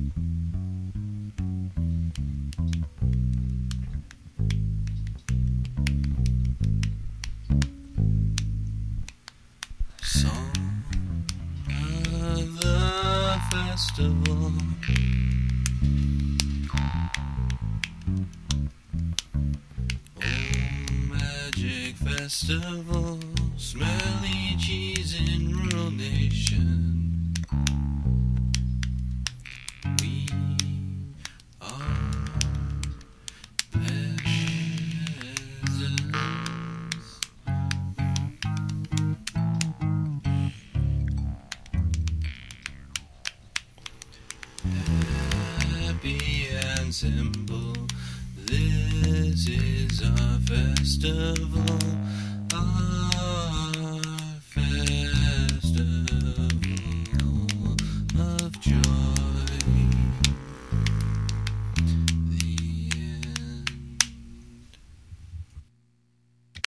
Song of the festival. Oh, magic festival, smelly cheese in rural nation. We are peasants. Happy and simple, this is our festival.